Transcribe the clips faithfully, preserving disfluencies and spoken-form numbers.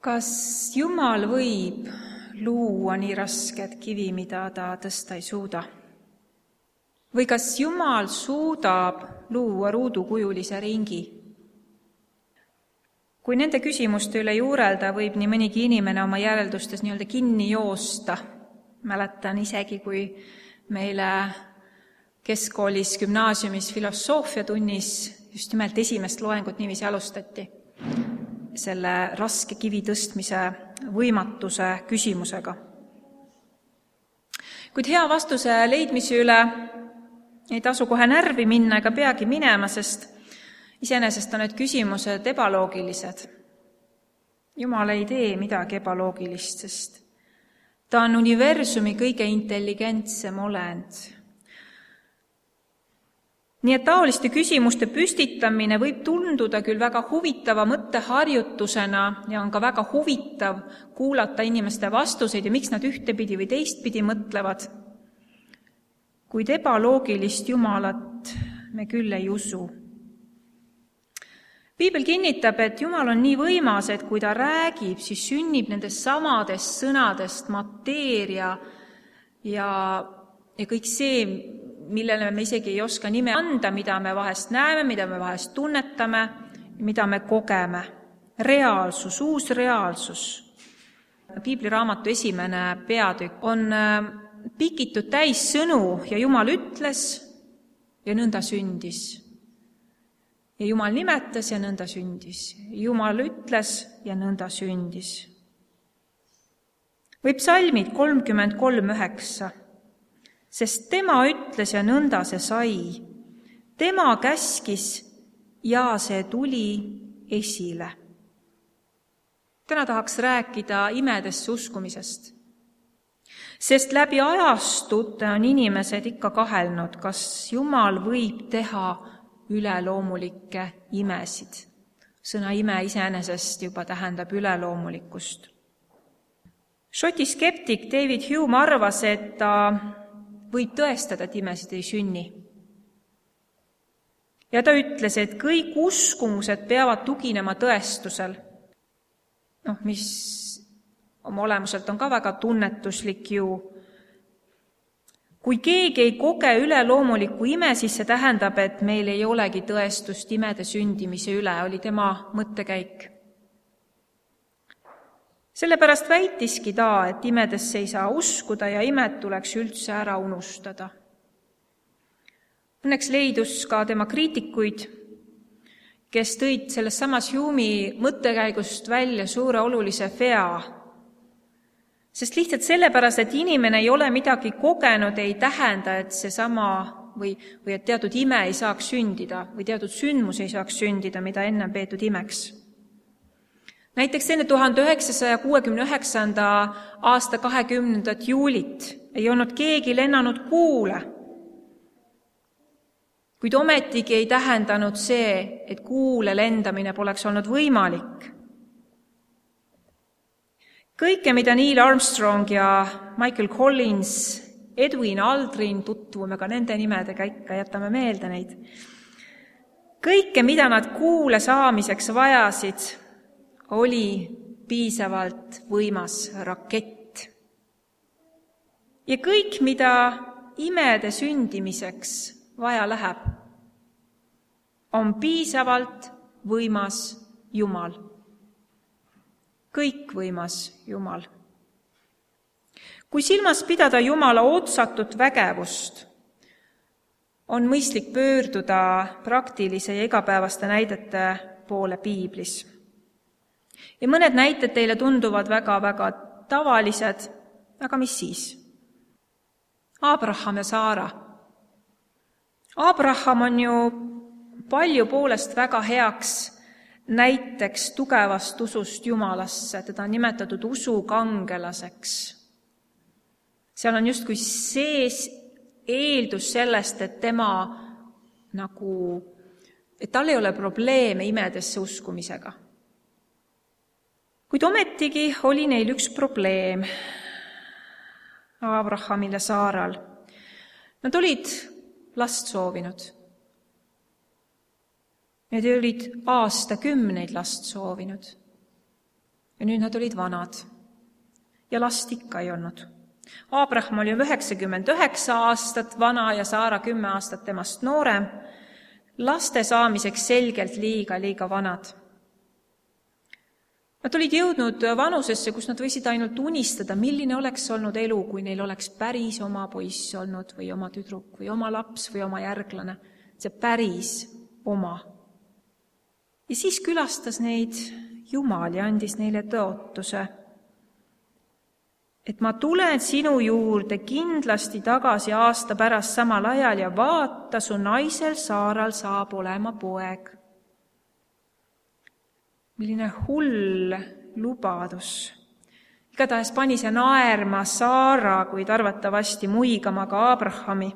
Kas Jumal võib luua nii rasket kivi, mida ta tõsta ei suuda? Või kas Jumal suudab luua ruudukujulise ringi? Kui nende küsimuste üle juurelda, võib nii mõnigi inimene oma järeldustes nii-öelda kinni joosta. Mäletan isegi, kui meile keskkoolis, gümnaasiumis, filosoofiatunnis just nimelt esimest loengut niiviisi alustati selle raske kivi tõstmise võimatuse küsimusega. Kuid hea vastuse leidmise üle ei tasu kohe närvi minna ega peagi minema, sest iseenesest on need küsimused ebaloogilised. Jumal ei tee midagi ebaloogilist, sest ta on universumi kõige intelligentsem olend. Nii et taoliste küsimuste püstitamine võib tunduda küll väga huvitava mõtteharjutusena ja on ka väga huvitav kuulata inimeste vastuseid ja miks nad ühtepidi või teistpidi mõtlevad. Kuid ebaloogilist Jumalat me küll ei usu. Piibel kinnitab, et Jumal on nii võimas, et kui ta räägib, siis sünnib nendest samadest sõnadest mateeria ja, ja kõik see, millele me isegi ei oska nime anda, mida me vahest näeme, mida me vahest tunnetame, mida me kogeme. Reaalsus, uus reaalsus. Piibliraamatu esimene peatükk on pikitud täis sõnu ja Jumal ütles ja nõnda sündis. Ja Jumal nimetas ja nõnda sündis. Jumal ütles ja nõnda sündis. Või psalmid kolmkümmend kolm üheksa. Sest tema ütles ja nõnda see sai. Tema käskis ja see tuli esile. Täna tahaks rääkida imedesse uskumisest. Sest läbi ajastute on inimesed ikka kahelnud, kas Jumal võib teha üleloomulikke imesid. Sõna ime iseenesest juba tähendab üleloomulikkust. Šoti skeptik David Hume arvas, et ta võib tõestada, et imesid ei sünni. Ja ta ütles, et kõik uskumused peavad tuginema tõestusel, noh, mis oma olemuselt on ka väga tunnetuslik ju. Kui keegi ei koge üleloomulikku ime, siis see tähendab, et meil ei olegi tõestust imede sündimise üle, oli tema mõttekäik. Sellepärast väitiski ta, et imedesse ei saa uskuda ja imed tuleks üldse ära unustada. Õnneks leidus ka tema kriitikuid, kes tõid selles samas Hume'i mõttekäigust välja suure olulise vea. Sest lihtsalt sellepärast, et inimene ei ole midagi kogenud, ei tähenda, et see sama või, või et teatud ime ei saaks sündida või teatud sündmus ei saaks sündida, mida enne peetud imeks. Näiteks enne tuhande üheksasaja kuuekümne üheksanda aasta kahekümnendat juulit ei olnud keegi lennanud kuule, kuid ometigi ei tähendanud see, et kuule lendamine poleks olnud võimalik. Kõike, mida Neil Armstrong ja Michael Collins, Edwin Aldrin, tutvume ka nende nimedega ikka, jätame meelde neid. Kõike, mida nad kuule saamiseks vajasid, oli piisavalt võimas rakett. Ja kõik, mida imede sündimiseks vaja läheb, on piisavalt võimas Jumal. Kõikvõimas Jumal. Kui silmas pidada Jumala otsatut vägevust, on mõistlik pöörduda praktilise ja igapäevaste näidete poole piiblis. Ja mõned näited teile tunduvad väga-väga tavalised, aga mis siis? Abraham ja Saara. Abraham on ju palju poolest väga heaks näiteks tugevast usust Jumalasse, teda on nimetatud usukangelaseks. Seal on justkui sees eeldus sellest, et tema nagu, et tal ei ole probleeme imedesse uskumisega. Kuid ometigi oli neil üks probleem Abrahamil ja Saaral. Nad olid last soovinud. Need olid aastakümneid last soovinud. ja nüüd nad olid vanad ja last ikka ei olnud. Abraham oli üheksakümmend üheksa aastat vana ja Saara kümme aastat temast noorem, laste saamiseks selgelt liiga, liiga vanad. Nad olid jõudnud vanusesse, kus nad võisid ainult unistada, milline oleks olnud elu, kui neil oleks päris oma poiss olnud või oma tüdruk või oma laps või oma järglane. See päris oma. Ja siis külastas neid Jumal ja andis neile tõotuse, et ma tulen sinu juurde kindlasti tagasi aasta pärast samal ajal ja vaata, su naisel Saaral saab olema poeg. Milline hull lubadus. Igatahes pani see naerma Saara, kuid arvatavasti muigama ka Abrahami.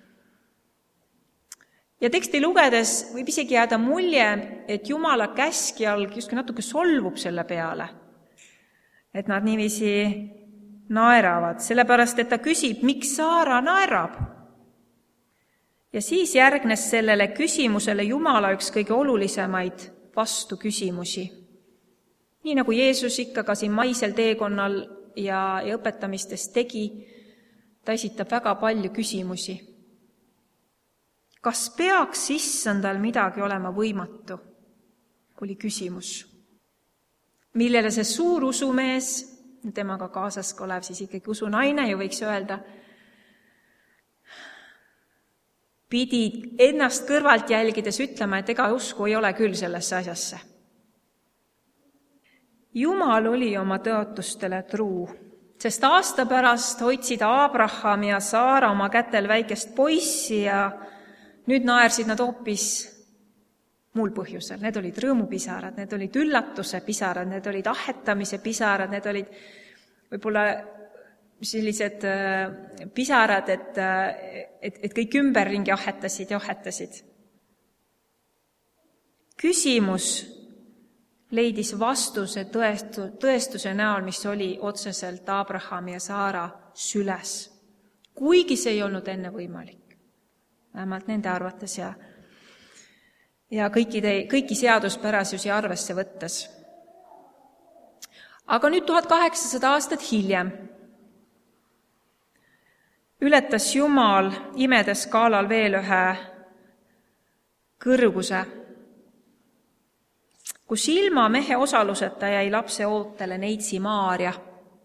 Ja teksti lugedes võib isegi jääda mulje, et Jumala käskjalg justkui natuke solvub selle peale. Et nad niiviisi naeravad, sellepärast, et ta küsib, miks Saara naerab. Ja siis järgnes sellele küsimusele Jumala üks kõige olulisemaid vastu küsimusi. Nii nagu Jeesus ikka ka siin maisel teekonnal ja, ja õpetamistes tegi, ta esitab väga palju küsimusi. Kas peaks issandal midagi olema võimatu, oli küsimus. Millele see suur usumees, temaga kaasas olev siis ikkagi usunaine ju võiks öelda, pidi ennast kõrvalt jälgides ütlema, et ega usku ei ole küll sellesse asjasse. Jumal oli oma tõotustele truu, sest aasta pärast hoidsid Abraham ja Saara oma kätel väikest poissi ja nüüd naersid nad hoopis muul põhjusel. Need olid rõõmupisarad, need olid üllatuse pisarad, need olid ahetamise pisarad, need olid võib-olla sellised pisarad, et, et, et kõik ümberringi ahetasid ja ahetasid. Küsimus leidis vastuse tõestu, tõestuse näol, mis oli otseselt Abrahami ja Saara süles, kuigi see ei olnud enne võimalik. Vähemalt nende arvates ja, ja kõikide, kõiki seaduspärasusi arvesse võttes. Aga nüüd tuhat kaheksasada aastat hiljem ületas Jumal imede skaalal veel ühe kõrguse, kus ilma mehe osaluseta jäi lapse ootele neitsi Maaria.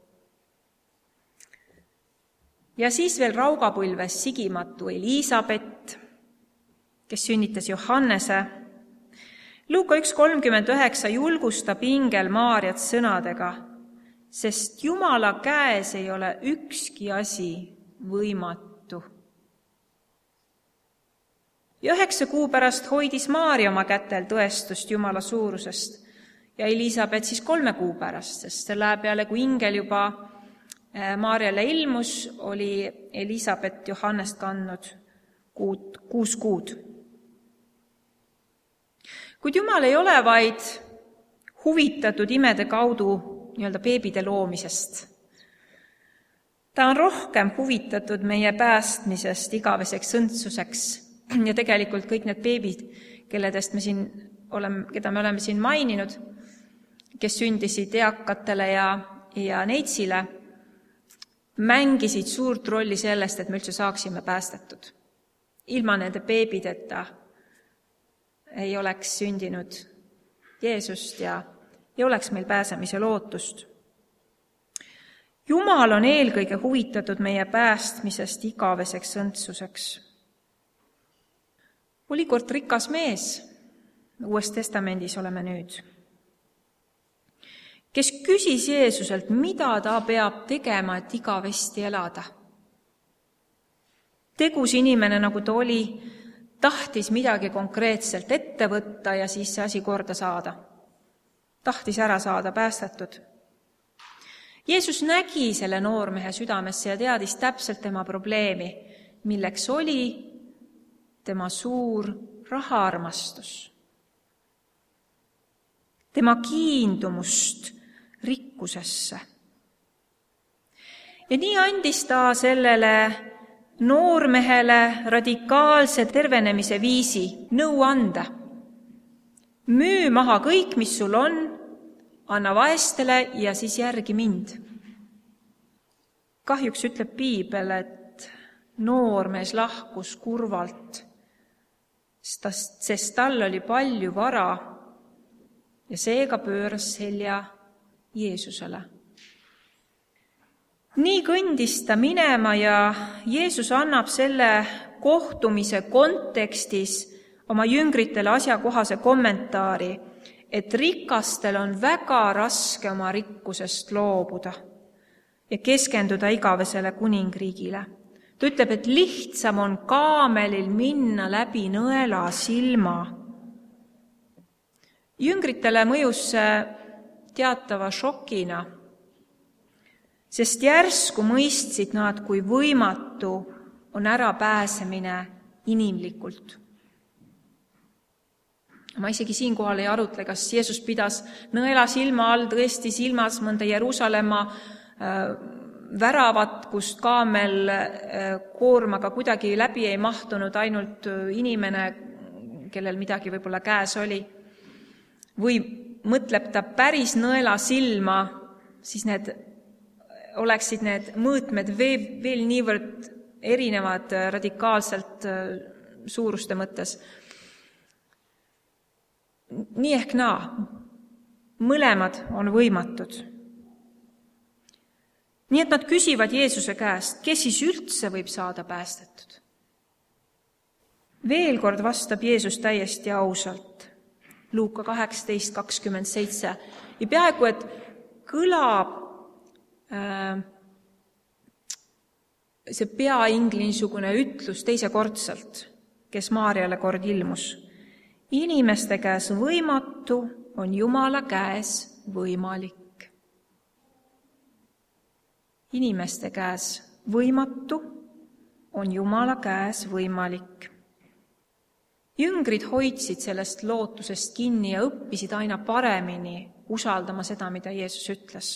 Ja siis veel raugapõlves sigimatu Elisabet, kes sünnitas Johannese. Luuka üks kolmkümmend üheksa julgustab ingel Maariat sõnadega, sest Jumala käes ei ole ükski asi võimatu. Ja üheksa kuu pärast hoidis Maaria oma kätel tõestust Jumala suurusest ja Elisabet siis kolme kuu pärast, sest selle peale, kui ingel juba Maarjale ilmus, oli Elisabet Johannest kandnud kuud, kuus kuud. Kuid Jumal ei ole vaid huvitatud imede kaudu nii-öelda beebide loomisest. Ta on rohkem huvitatud meie päästmisest igaveseks õndsuseks ja tegelikult kõik need beebid, kelledest me siin oleme, keda me oleme siin maininud, kes sündisid eakatele ja, ja neitsile, mängisid suurt rolli sellest, et me üldse saaksime päästetud. Ilma nende beebideta ei oleks sündinud Jeesust ja ei oleks meil pääsemise lootust. Jumal on eelkõige huvitatud meie päästmisest igaveseks õndsuseks. Oli kord rikas mees, Uues Testamendis oleme nüüd, kes küsis Jeesuselt, mida ta peab tegema, et igavesti elada. Tegus inimene, nagu ta oli, tahtis midagi konkreetselt ette võtta ja siis see asi korda saada. Tahtis ära saada päästetud. Jeesus nägi selle noormehe südamesse ja teadis täpselt tema probleemi, milleks oli tema suur rahaarmastus. Tema kiindumust rikkusesse. Ja nii andis ta sellele noormehele radikaalse tervenemise viisi nõu anda. Müü maha kõik, mis sul on, anna vaestele ja siis järgi mind. Kahjuks ütleb piibel, et noormees lahkus kurvalt, sest tal oli palju vara ja seega pööras selja Jeesusele. Nii kõndis ta minema ja Jeesus annab selle kohtumise kontekstis oma jüngritele asjakohase kommentaari, et rikastel on väga raske oma rikkusest loobuda ja keskenduda igavesele kuningriigile. Ta ütleb, et lihtsam on kaamelil minna läbi nõela silma. Jüngritele mõjus see teatava šokina, sest järsku mõistsid nad, kui võimatu on ära pääsemine inimlikult. Ma isegi siinkohal ei arutle, kas Jeesus pidas nõela silma all tõesti silmas mõnda Jeruusalemma väravat, kust kaamel koormaga kuidagi läbi ei mahtunud, ainult inimene, kellel midagi võib-olla käes oli. Või mõtleb ta päris nõela silma, siis need oleksid need mõõtmed veel, veel niivõrd erinevad radikaalselt suuruste mõttes. Nii ehk naa, mõlemad on võimatud. Nii et nad küsivad Jeesuse käest, kes siis üldse võib saada päästetud? Veel kord vastab Jeesus täiesti ausalt. Luuka kaheksateist kakskümmend seitse. Ja peaaegu, et kõlab äh, see peaingli niisugune ütlus teisekordselt, kes Maarjale kord ilmus. Inimeste käes võimatu on Jumala käes võimalik. Inimeste käes võimatu on Jumala käes võimalik. Jüngrid hoidsid sellest lootusest kinni ja õppisid aina paremini usaldama seda, mida Jeesus ütles.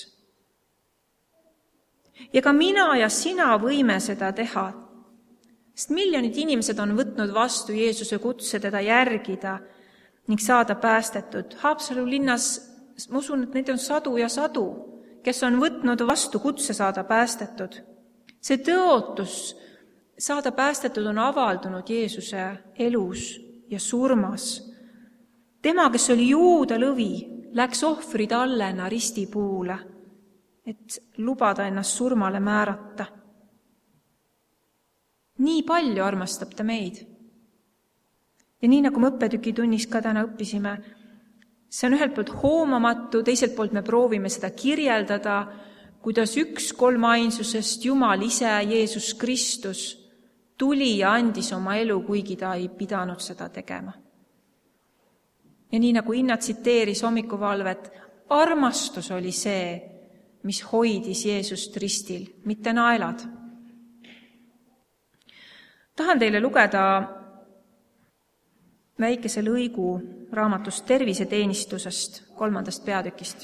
Ja ka mina ja sina võime seda teha, sest miljonid inimesed on võtnud vastu Jeesuse kutse teda järgida ning saada päästetud. Haapsalu linnas, ma usun, et neid on sadu ja sadu, kes on võtnud vastu kutse saada päästetud. See tõotus saada päästetud on avaldunud Jeesuse elus ja surmas. Tema, kes oli juuda lõvi, läks ohvritallena ristipuule, et lubada ennast surmale määrata. Nii palju armastab ta meid. Ja nii nagu me õppetükitunnis ka täna õppisime, see on ühelt poolt hoomamatu, teiselt poolt me proovime seda kirjeldada, kuidas üks kolmainsusest Jumal ise, Jeesus Kristus, tuli ja andis oma elu, kuigi ta ei pidanud seda tegema. Ja nii nagu Inna tsiteeris hommikuvalvet, armastus oli see, mis hoidis Jeesust ristil, mitte naelad. Tahan teile lugeda väikese lõigu raamatust Terviseteenistusest, kolmandast peatükist.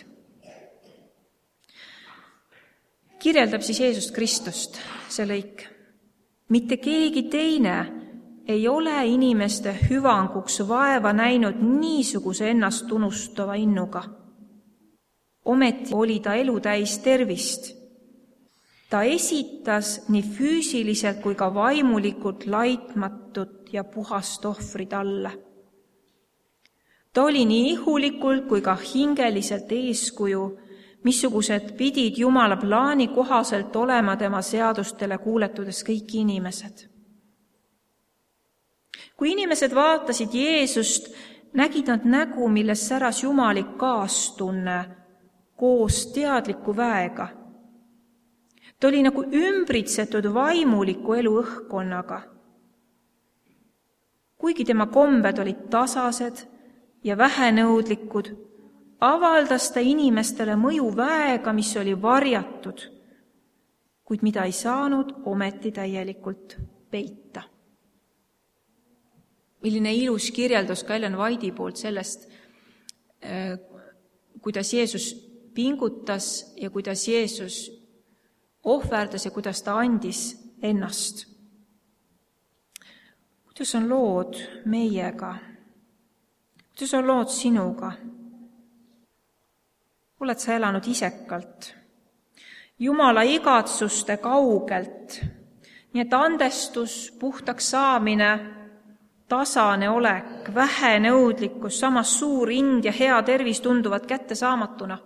Kirjeldab siis Jeesust Kristust see lõik. Mitte keegi teine ei ole inimeste hüvanguks vaeva näinud niisuguse ennast tunnustava innuga. Ometi oli ta elutäis tervist. Ta esitas nii füüsiliselt kui ka vaimulikult laitmatut ja puhast ohvrit alla. Ta oli nii ihulikult kui ka hingeliselt eeskuju, missugused pidid Jumala plaani kohaselt olema tema seadustele kuuletudes kõik inimesed. Kui inimesed vaatasid Jeesust, nägid nad nägu, milles säras jumalik kaastunne koos teadliku väega. Ta oli nagu ümbritsetud vaimuliku elu õhkkonnaga. Kuigi tema kombed olid tasased ja vähenõudlikud, avaldas ta inimestele mõju väega, mis oli varjatud, kuid mida ei saanud ometi täielikult peita. Milline ilus kirjeldus ka Ellen White'i poolt sellest, kuidas Jeesus pingutas ja kuidas Jeesus ohverdas ja kuidas ta andis ennast. Kuidas on lood meiega? Kuidas on lood sinuga? oled sa elanud isekalt, Jumala igatsuste kaugelt, nii et andestus, puhtaks saamine, tasane olek, vähe nõudlikkus, samas suur ind ja hea tervis tunduvad kättesaamatuna.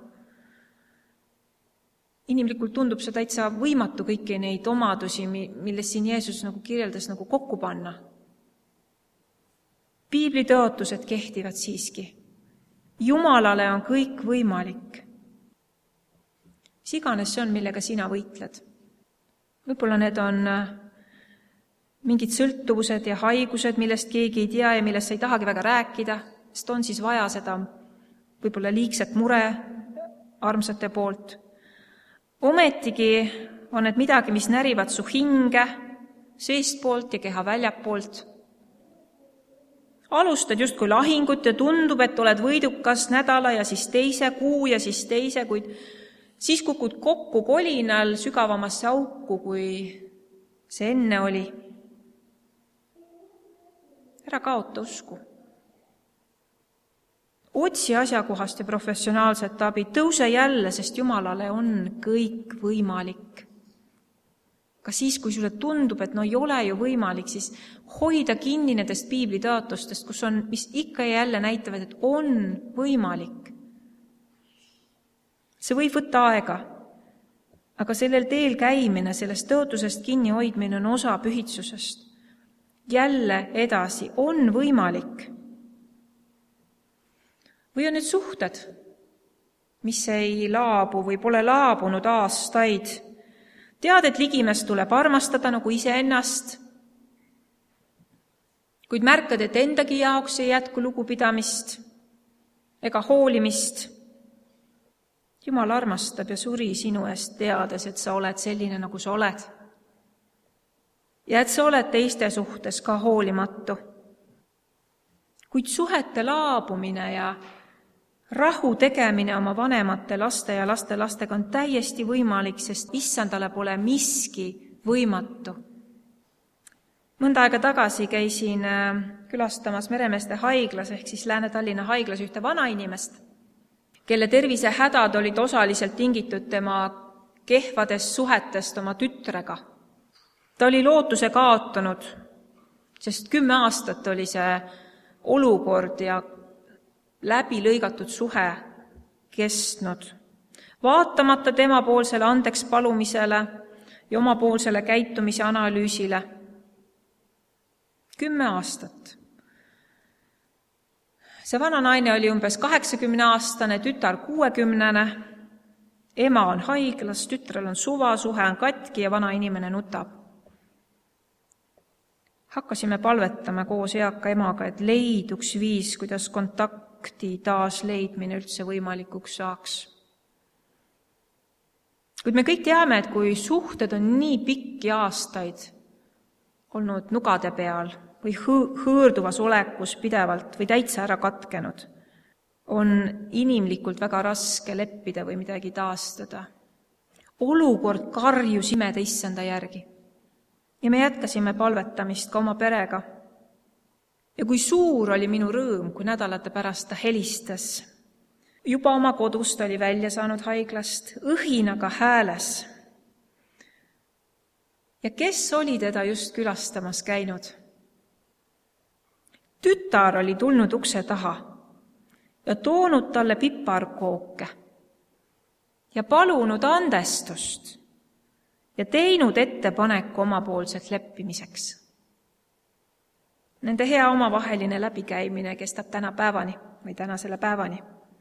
Inimlikult tundub see täitsa võimatu kõiki neid omadusi, millest siin Jeesus nagu kirjeldas, nagu kokku panna. Piibli tõotused kehtivad siiski. Jumalale on kõik võimalik. Mis iganes see on, millega sina võitled. Võib-olla need on mingid sõltuvused ja haigused, millest keegi ei tea ja millest sa ei tahagi väga rääkida, sest on siis vaja seda võib-olla liigset mure armsate poolt. Ometigi on need midagi, mis närivad su hinge seestpoolt ja keha väljapoolt. Alustad justkui lahingut ja tundub, et oled võidukas nädala ja siis teise kuu ja siis teise, kuid siis kukud kokku kolinal sügavamasse auku, kui see enne oli. Ära kaota usku. Otsi asjakohast ja professionaalset abi, tõuse jälle, sest Jumalale on kõik võimalik. Ka siis, kui sulle tundub, et no ei ole ju võimalik, siis hoida kinni nendest piibli tõotustest, kus on, mis ikka ja jälle näitavad, et on võimalik. See võib võtta aega, aga sellel teel käimine, sellest tõotusest kinni hoidmine on osa pühitsusest. Jälle edasi, on võimalik. Või on need suhted, mis ei laabu või pole laabunud aastaid. Tead, et ligimest tuleb armastada nagu iseennast, kuid märkad, et endagi jaoks ei jätku lugupidamist ega hoolimist. Jumal armastab ja suri sinu eest, teades, et sa oled selline, nagu sa oled. Ja et sa oled teiste suhtes ka hoolimatu. Kuid suhete laabumine ja rahu tegemine oma vanemate laste ja laste lastega on täiesti võimalik, sest issandale pole miski võimatu. Mõnda aega tagasi käisin külastamas Meremeeste haiglas ehk siis Lääne-Tallinna haiglas ühte vanainimest, kelle tervisehädad olid osaliselt tingitud tema kehvadest suhetest oma tütrega. Ta oli lootuse kaotanud, sest kümme aastat oli see olukord ja läbi lõigatud suhe kestnud. Vaatamata tema poolsele andeks palumisele ja omapoolsele käitumise analüüsile. Kümme aastat. See vana naine oli umbes kaheksakümne aastane, tütar kuuekümnene, ema on haiglas, tütrel on suva, suhe on katki ja vana inimene nutab. Hakkasime palvetama koos eaka emaga, et leiduks viis, kuidas kontakti taas leidmine üldse võimalikuks saaks. Kuid me kõik teame, et kui suhted on nii pikki aastaid olnud nugade peal või hõõrduvas olekus pidevalt või täitsa ära katkenud, on inimlikult väga raske leppida või midagi taastada. Olukord karjus imeda issanda järgi. Ja me jätkasime palvetamist ka oma perega. Ja kui suur oli minu rõõm, kui nädalate pärast ta helistas. Juba oma kodust oli välja saanud haiglast, õhinaga hääles. Ja kes oli teda just külastamas käinud? Tütar oli tulnud ukse taha ja toonud talle piparkooke ja palunud andestust ja teinud ettepaneku omapoolselt leppimiseks. Nende hea omavaheline läbikäimine kestab täna päevani või tänasele päevani.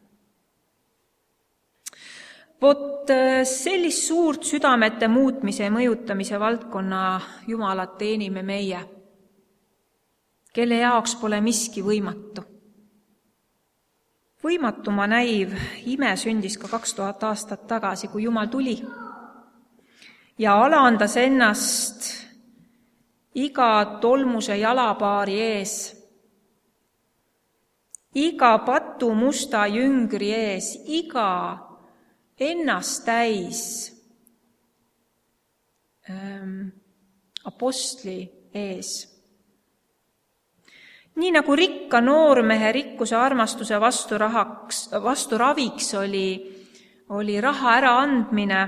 Vot sellist suurt südamete muutmise ja mõjutamise valdkonna Jumalat teenime meie, kelle jaoks pole miski võimatu. Võimatuma näiv ime sündis ka kaks tuhat aastat tagasi, kui Jumal tuli ja alandas ennast iga tolmuse jalapaari ees, iga patu musta jüngri ees, iga ennast täis ähm, apostli ees. Nii nagu rikka noormehe rikkuse armastuse vastu, rahaks, vastu raviks oli oli raha äraandmine,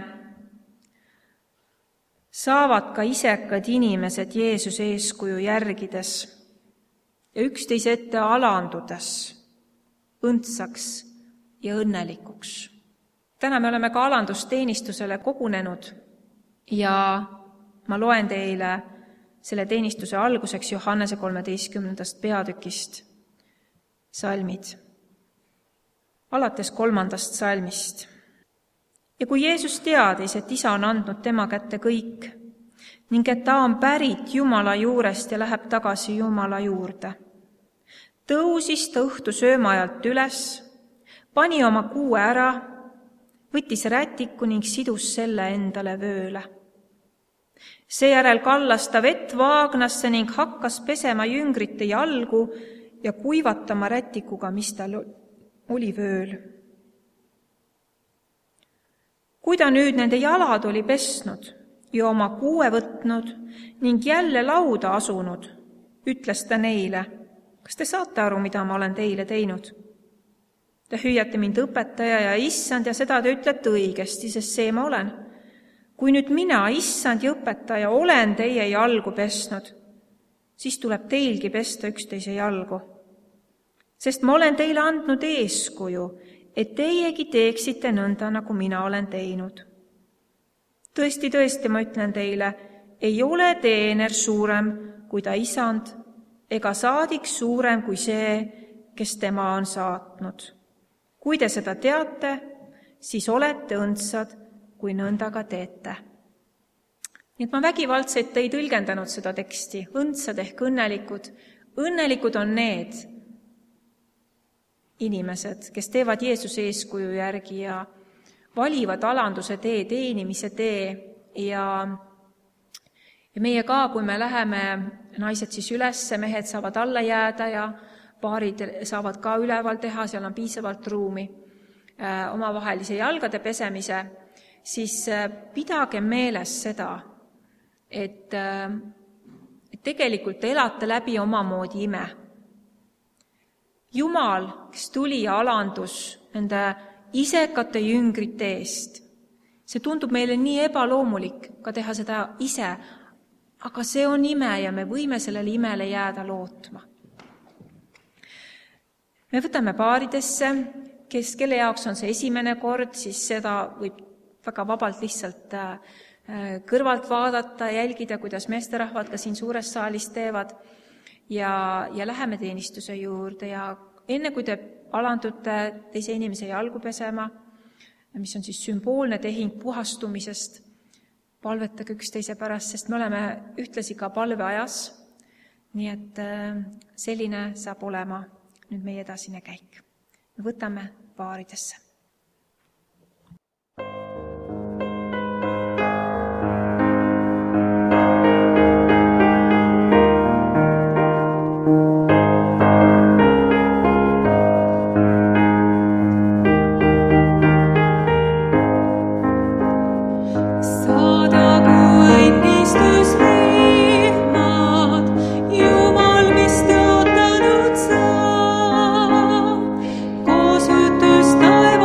saavad ka isekad inimesed Jeesuse eeskuju järgides ja üksteise ette alandudes õndsaks ja õnnelikuks. Täna me oleme ka alandusteenistusele kogunenud ja ma loen teile selle teenistuse alguseks Johannese kolmeteistkümnendast peatükist salmid, alates kolmandast salmist. Ja kui Jeesus teadis, et Isa on andnud tema kätte kõik ning et ta on pärit Jumala juurest ja läheb tagasi Jumala juurde, tõusis ta õhtu söömaajalt üles, pani oma kuue ära, võttis rätiku ning sidus selle endale vööle. Seejärel kallas ta vett vaagnasse ning hakkas pesema jüngrite jalgu ja kuivatama rätikuga, mis tal oli vööl. Kui ta nüüd nende jalad oli pesnud ja oma kuue võtnud ning jälle lauda asunud, ütles ta neile, kas te saate aru, mida ma olen teile teinud? Te hüüate mind õpetaja ja issand ja seda te ütlete õigesti, sest see ma olen. Kui nüüd mina, issand ja õpetaja, olen teie jalgu pesnud, siis tuleb teilgi pesta üksteise jalgu. Sest ma olen teile andnud eeskuju, et teiegi teeksite nõnda, nagu mina olen teinud. Tõesti, tõesti, ma ütlen teile, ei ole teener suurem kui ta isand, ega saadik suurem kui see, kes tema on saatnud. Kui te seda teate, siis olete õndsad, kui nõnda ka teete. Nii et ma vägivaldselt ei tõlgendanud seda teksti. Õndsad ehk õnnelikud. Õnnelikud on need inimesed, kes teevad Jeesuse eeskuju järgi ja valivad alanduse tee, teenimise tee ja, ja meie ka, kui me läheme, naised siis üles, mehed saavad alla jääda ja paarid saavad ka üleval teha, seal on piisavalt ruumi äh, omavahelise jalgade pesemise, siis pidage meeles seda, et, et tegelikult elate läbi omamoodi ime. Jumal, kes tuli ja alandus nende isekate jüngrite eest, see tundub meile nii ebaloomulik ka teha seda ise, aga see on ime ja me võime sellele imele jääda lootma. Me võtame paaridesse, kes, kelle jaoks on see esimene kord, siis seda võib väga vabalt lihtsalt kõrvalt vaadata, jälgida, kuidas meesterahvad ka siin suures saalis teevad ja, ja läheme teenistuse juurde ja enne kui te alandute teise inimese jalgu pesema, mis on siis sümboolne tehing puhastumisest, palvetage üksteise pärast, sest me oleme ühtlasi ka palveajas, nii et selline saab olema nüüd meie edasine käik. Me võtame paaridesse. Koos jutus taeva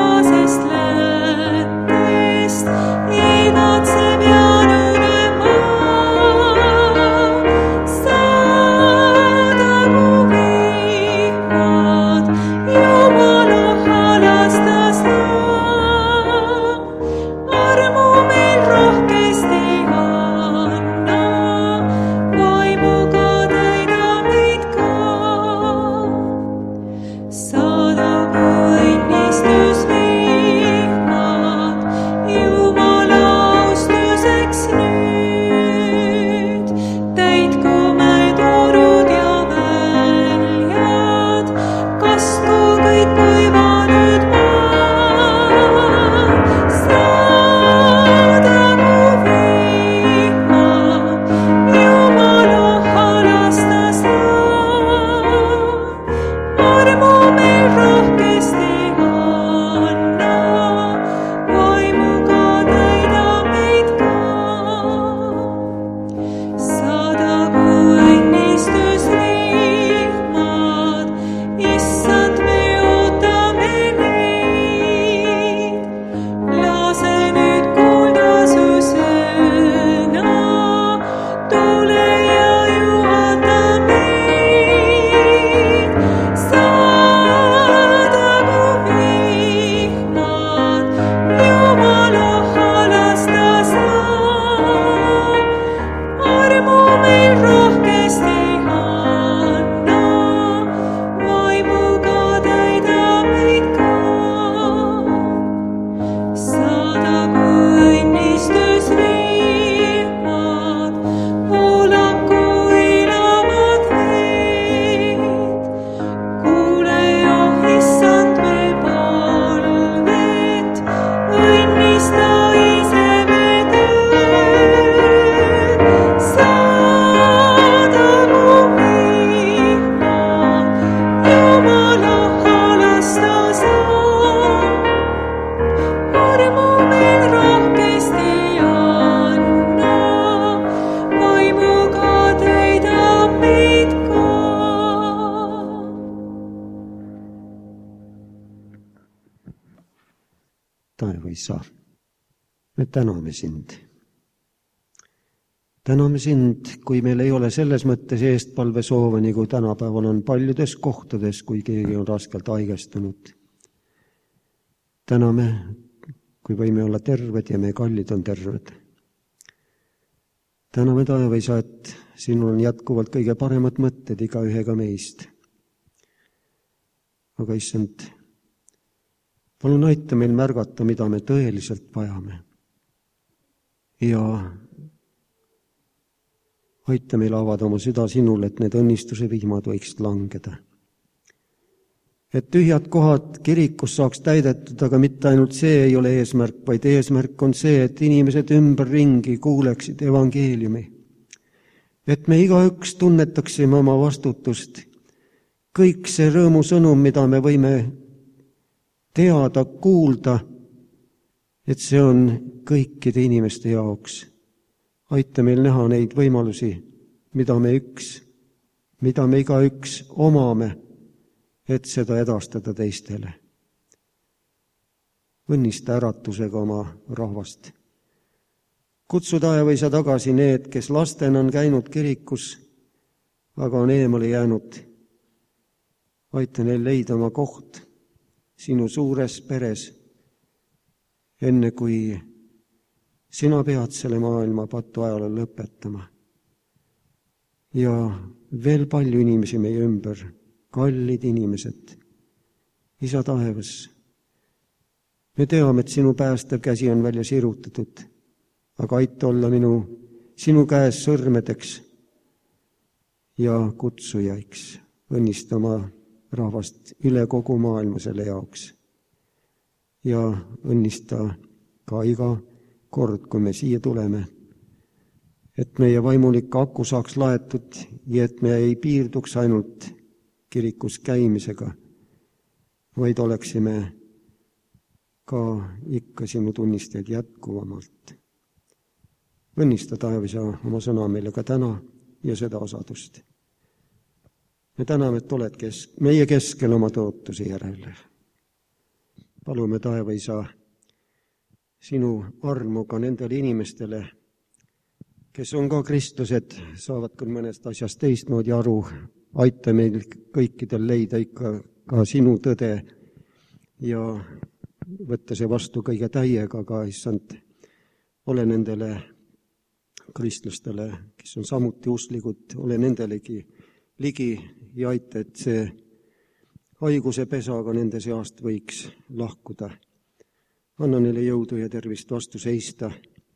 Isa, me täname sind. Täname sind, kui meil ei ole selles mõttes eestpalvesoove, nagu tänapäeval on paljudes kohtades, kui keegi on raskelt haigestunud. Täname, kui võime olla terved ja meie kallid on terved. Täname taeva Isa, et sinul on jätkuvalt kõige paremad mõtted iga ühega meist. Aga issand, palun aita meil märgata, mida me tõeliselt vajame. Ja aita meil avada oma süda sinule, et need õnnistuse vihmad võiksid langeda. Et tühjad kohad kirikus saaks täidetud, aga mitte ainult see ei ole eesmärk, vaid eesmärk on see, et inimesed ümberringi kuuleksid evangeeliumi. Et me igaüks tunnetaksime oma vastutust. Kõik see rõõmusõnum, mida me võime teada, kuulda, et see on kõikide inimeste jaoks. Aita meil näha neid võimalusi, mida me üks, mida me igaüks omame, et seda edastada teistele. Õnnista äratusega oma rahvast. Kutsu taeva Isa tagasi need, kes lastena on käinud kirikus, aga on eemale jäänud. Aita neil leida oma koht sinu suures peres, enne kui sina pead selle maailma patu ajale lõpetama. Ja veel palju inimesi meie ümber, kallid inimesed. Isa taevas, me teame, et sinu päästev käsi on välja sirutatud, aga aita olla minu, sinu käes sõrmedeks ja kutsujaiks. Õnnista oma rahvast üle kogu maailma selle jaoks. Ja õnnista ka iga kord, kui me siia tuleme, et meie vaimulik aku saaks laetud ja et me ei piirduks ainult kirikus käimisega, vaid oleksime ka ikka sinu tunnistajad jätkuvamalt. Õnnista taevisa oma sõna meile ka täna ja seda osadust. Me täname, et oled kesk, meie keskel oma tõotuse järele. Palume taevaisa sinu armu ka nendele inimestele, kes on ka kristlased, saavad küll mõnest asjast teistmoodi aru. Aita meil kõikidel leida ikka ka sinu tõde ja võtta see vastu kõige täiega, aga issand, ole nendele kristlastele, kes on samuti usklikud, ole nendelegi ligi ja aita, et see haiguse pesaga nende seast võiks lahkuda. Anna neile jõudu ja tervist vastu seista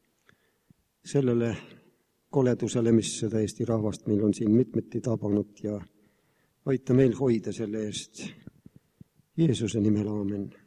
sellele koledusele, mis seda Eesti rahvast meil on siin mitmeti tabanud ja aita meil hoida selle eest. Jeesuse nimel, aamen.